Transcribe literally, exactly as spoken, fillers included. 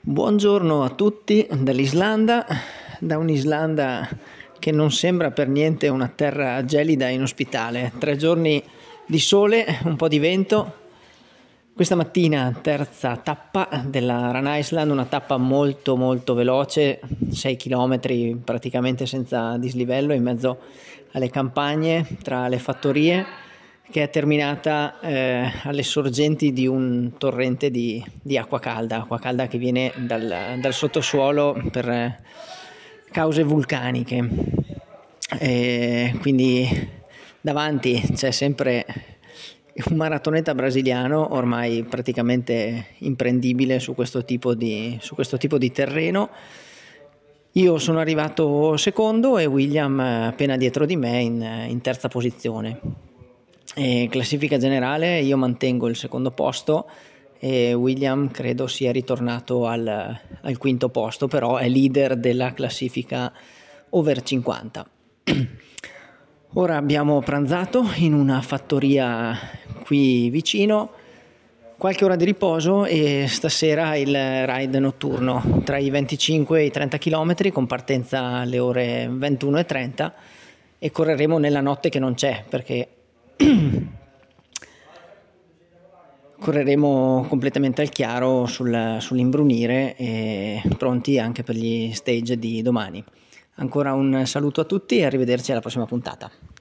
Buongiorno a tutti dall'Islanda, da un'Islanda che non sembra per niente una terra gelida e inospitale. Tre giorni di sole, un po' di vento. Questa mattina terza tappa della Run Island, una tappa molto molto veloce, sei chilometri praticamente senza dislivello in mezzo alle campagne tra le fattorie, che è terminata eh, alle sorgenti di un torrente di, di acqua calda, acqua calda che viene dal, dal sottosuolo per eh, cause vulcaniche. E quindi davanti c'è sempre un maratoneta brasiliano ormai praticamente imprendibile su questo tipo di, su questo tipo di terreno. Io sono arrivato secondo e William appena dietro di me in, in terza posizione. E classifica generale io mantengo il secondo posto e William credo sia ritornato al, al quinto posto, però è leader della classifica over cinquanta. Ora abbiamo pranzato in una fattoria qui vicino, qualche ora di riposo e stasera il ride notturno tra i venticinque e i trenta chilometri con partenza alle ore ventuno e trenta e correremo nella notte che non c'è perché correremo completamente al chiaro sul, sull'imbrunire e pronti anche per gli stage di domani. Ancora un saluto a tutti e arrivederci alla prossima puntata.